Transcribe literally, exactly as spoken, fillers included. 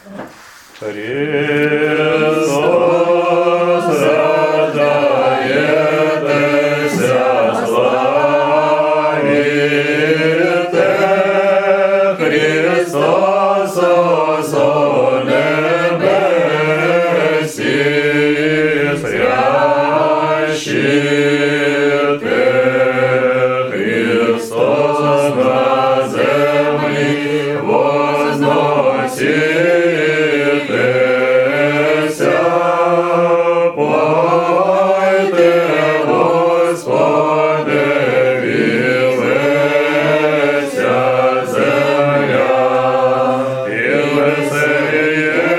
Христос рождаєтеся, славіте, Христос осо небесі, зрящите, Христос на землі возноситеся, пойте, Господи, вілиться земля, і веселіє